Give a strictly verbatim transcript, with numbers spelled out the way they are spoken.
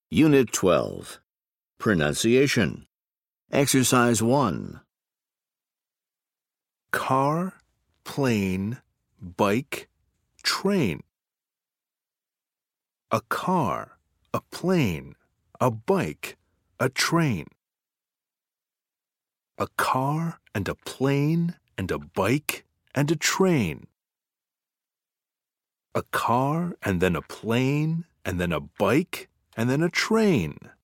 Unit twelve. Pronunciation. Exercise one. Car, plane, bike, train. A car, a plane, a bike, a train. A car and a plane and a bike and a train. A car and then a plane and then a bike and then a train.